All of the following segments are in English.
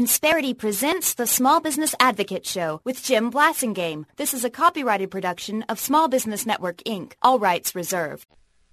Insperity presents the Small Business Advocate Show with Jim Blasingame. This is a copyrighted production of Small Business Network, Inc. All rights reserved.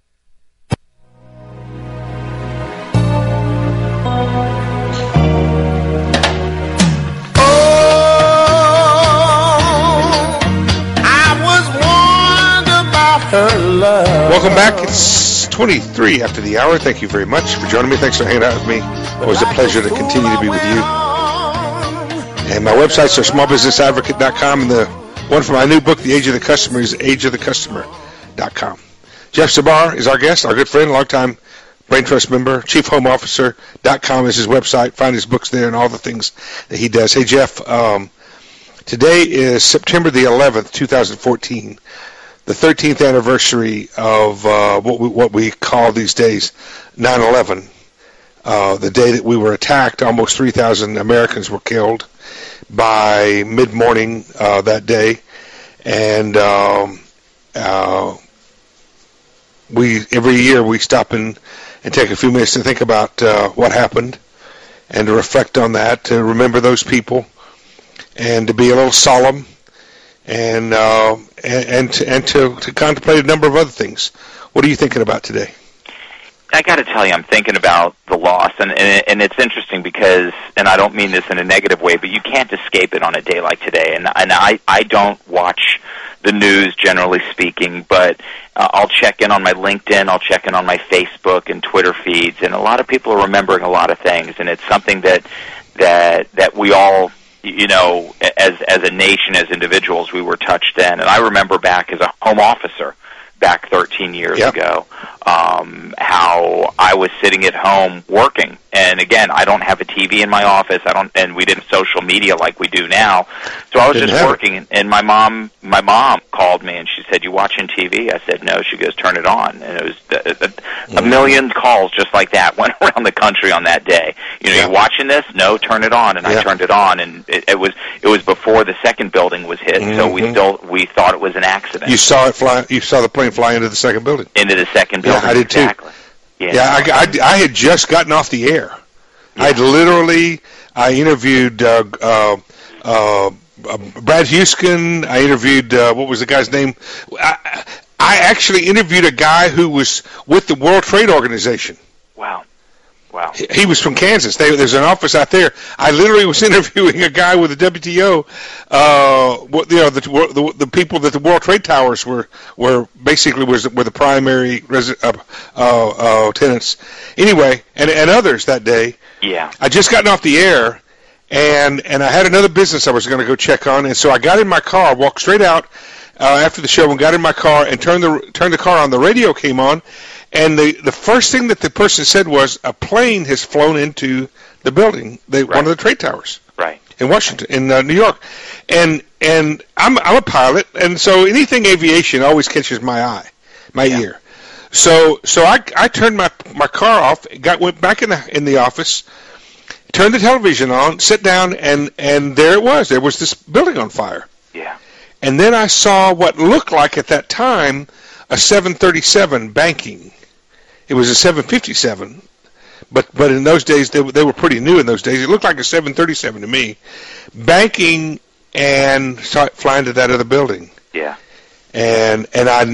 Welcome back. It's 23 after the hour. Thank you very much for joining me. Thanks for hanging out with me. Always a pleasure to continue to be with you. And my websites are smallbusinessadvocate.com, and the one for my new book, The Age of the Customer, is ageofthecustomer.com. Jeff Zabar is our guest, our good friend, longtime Brain Trust member. ChiefHomeOfficer.com is his website. Find his books there and all the things that he does. Hey, Jeff, today is September the 11th, 2014. The 13th anniversary of what we call these days 9/11, the day that we were attacked. Almost 3,000 Americans were killed by mid-morning that day, and every year we stop and take a few minutes to think about what happened and to reflect on that, to remember those people, and to be a little solemn. And to contemplate a number of other things. What are you thinking about today? I got to tell you, I'm thinking about the loss, and it's interesting because, and I don't mean this in a negative way, but you can't escape it on a day like today. And I don't watch the news, generally speaking, but I'll check in on my LinkedIn, I'll check in on my Facebook and Twitter feeds, and a lot of people are remembering a lot of things, and it's something that we all, you know, as a nation, as individuals, we were touched then. And I remember back as a home officer back 13 years ago, how I was sitting at home working. And again, I don't have a TV in my office. And we didn't have social media like we do now. So I was just working. And my mom called me and she said, "You watching TV?" I said, "No." She goes, "Turn it on." And it was a million calls just like that went around the country on that day. You know, "You watching this?" "No." "Turn it on." And I turned it on, and it was before the second building was hit. So we thought it was an accident. You saw it fly. You saw the plane fly into the second building. Into the second building. Yeah, I did too. I had just gotten off the air. I interviewed Brad Houston. I interviewed what was the guy's name? I actually interviewed a guy who was with the World Trade Organization. Wow. He was from Kansas. There's an office out there. I literally was interviewing a guy with the WTO. The people that the World Trade Towers were basically were the primary tenants. Anyway, and others that day. Yeah. I just gotten off the air, and I had another business I was going to go check on, and so I got in my car, walked straight out after the show, and got in my car and turned the car on. The radio came on. And the first thing that the person said was, a plane has flown into the building, one of the trade towers, in Washington, in New York, and I'm a pilot, and so anything aviation always catches my ear. So I turned my car off, went back in the office, turned the television on, sat down, and there it was. There was this building on fire. Yeah. And then I saw what looked like at that time a 737 banking. It was a 757, but in those days, they were pretty new in those days. It looked like a 737 to me, banking and flying to that other building. Yeah. And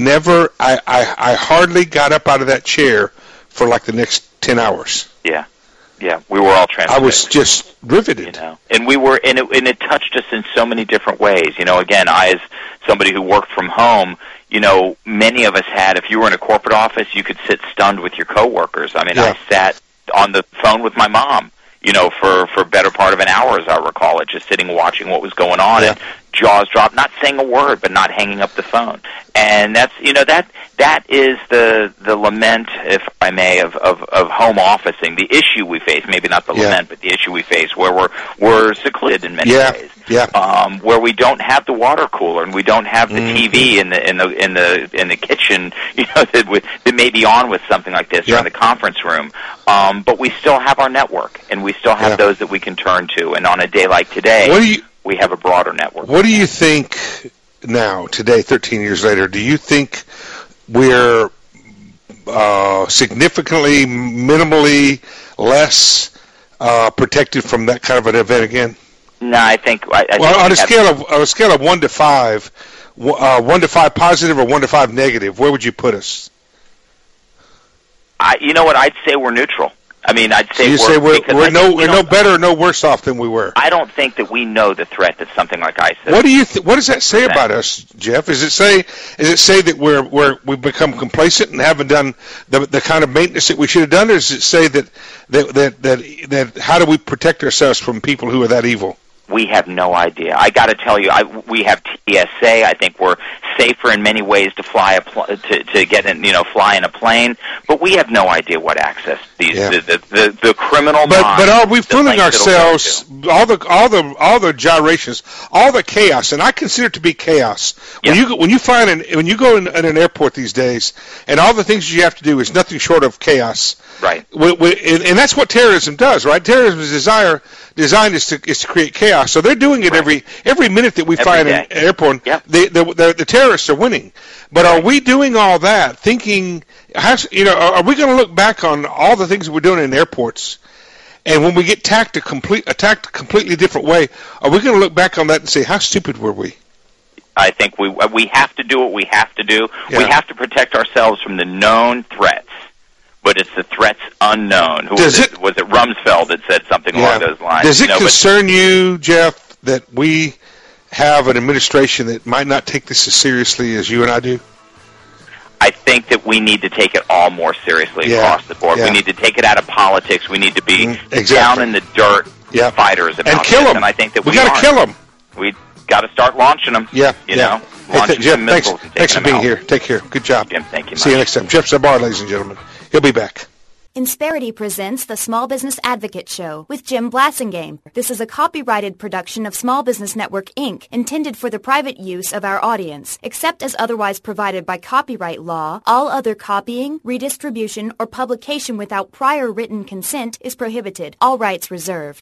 I hardly got up out of that chair for like the next 10 hours. Yeah. Yeah, we were all transfixed. I was just riveted. You know, and it touched us in so many different ways. You know, again, I, as somebody who worked from home, you know, many of us had, if you were in a corporate office, you could sit stunned with your coworkers. I mean, I sat on the phone with my mom, you know, for better part of an hour, as I recall it, just sitting watching what was going on, and jaws dropped, not saying a word, but not hanging up the phone. And that's, you know, that is the lament, if I may, of home officing, the issue we face, maybe not the lament, but the issue we face, where we're secluded in many ways. Where we don't have the water cooler and we don't have the TV in the kitchen, you know, that may be on with something like this, or in the conference room. But we still have our network, and we still have those that we can turn to. And on a day like today, we have a broader network. What do you think now, today, 13 years later? Do you think we're significantly, minimally less protected from that kind of an event again? No, I think. Well, on a scale of 1 to 5, 1 to 5 positive or 1 to 5 negative, where would you put us? You know what? I'd say we're neutral. I mean, I'd say we're no better or no worse off than we were. I don't think that we know the threat that something like ISIS. What does that say about us, Jeff? Does it say that we've become complacent and haven't done the kind of maintenance that we should have done, or does it say that how do we protect ourselves from people who are that evil? We have no idea. I got to tell you, we have TSA. I think we're safer in many ways to fly fly in a plane, but we have no idea what access the criminal. But are we fooling ourselves? All the gyrations, all the chaos, and I consider it to be chaos. When you go in an airport these days, and all the things you have to do is nothing short of chaos. Right. And that's what terrorism does, right? Terrorism's design is to create chaos. So they're doing it every minute that we fly in an airport. Yep. The terrorists are winning. But are we doing all that thinking? Are we going to look back on all the things that we're doing in airports, and when we get attacked a completely different way, are we going to look back on that and say, how stupid were we? I think we have to do what we have to do. Yeah. We have to protect ourselves from the known threats. But it's the threats unknown. Was it Rumsfeld that said something along those lines? Does it concern you, Jeff, that we have an administration that might not take this as seriously as you and I do? I think that we need to take it all more seriously across the board. Yeah. We need to take it out of politics. We need to be down in the dirt fighters about and kill them. And I think that we got to kill them. We got to start launching them. Yeah, launching Jeff, some missiles. Thanks for being here. Take care. Good job. Jim, thank you. See you next time. Jeff Zabar, ladies and gentlemen. He'll be back. Insperity presents the Small Business Advocate Show with Jim Blasingame. This is a copyrighted production of Small Business Network, Inc., intended for the private use of our audience. Except as otherwise provided by copyright law, all other copying, redistribution, or publication without prior written consent is prohibited. All rights reserved.